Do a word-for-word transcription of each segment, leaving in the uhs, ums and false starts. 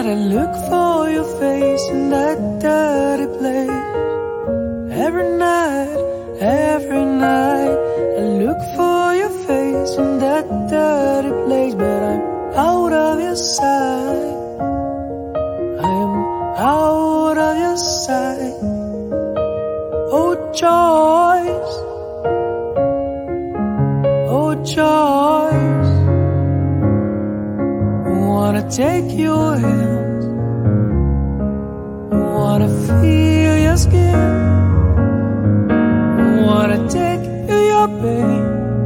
I look for your face in that dirty place. Every night, every night, I look for your face in that dirty place. But I'm out of your sight. I am out of your sight. Oh Joyce, oh Joyce, wanna take your hands, wanna feel your skin, wanna take your pain.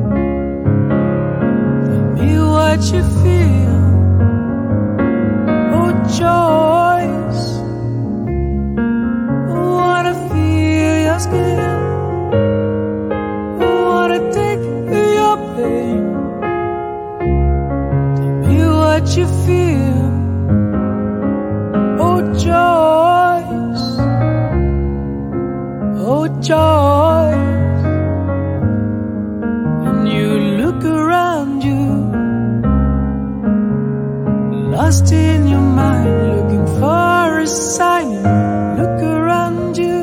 Tell me what you feel. Oh Joyce, wanna feel your skin, wanna take your pain. Tell me what you feel. Oh Joyce, oh Joyce. When you look around you, lost in your mind, looking for a sign. Look around you,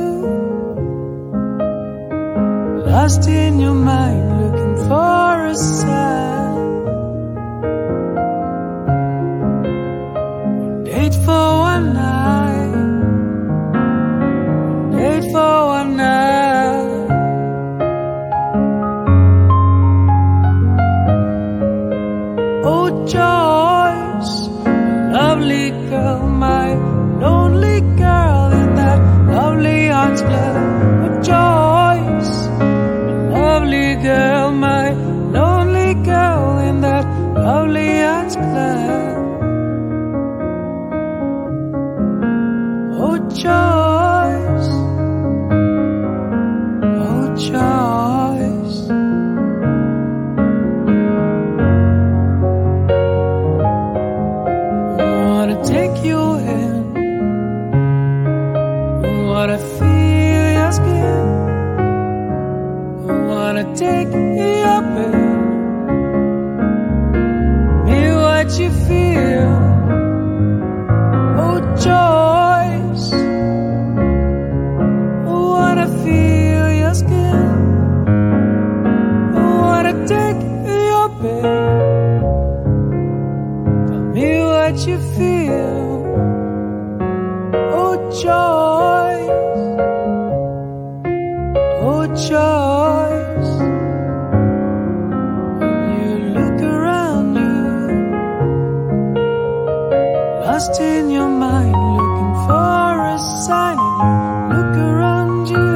lost in your mind, looking for a sign. Date for one night, date for one night. Oh Joyce, lovely girl, my lonely girl in that lovely arts club. Oh Joyce, lovely girl, my lonely girl in that lovely arts club. Oh Joyce, oh Joyce. Wanna take your hand, wanna feel your skin, wanna take your pain. Me what you feel. Oh Joyce, wanna feel your skin, wanna take your pain. Tell me what you feel. Oh Joyce, oh Joyce. When you look around you, lost in your mind, looking for a sign. Look around you,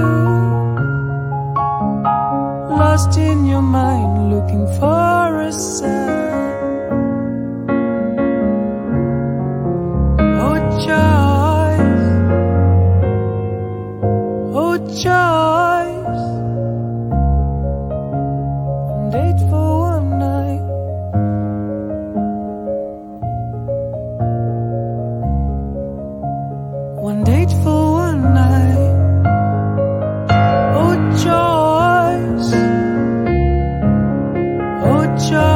lost in your mind, looking for a sign. Oh Joyce, oh Joyce. Date for one night. One date for one night. Oh Joyce, oh Joyce.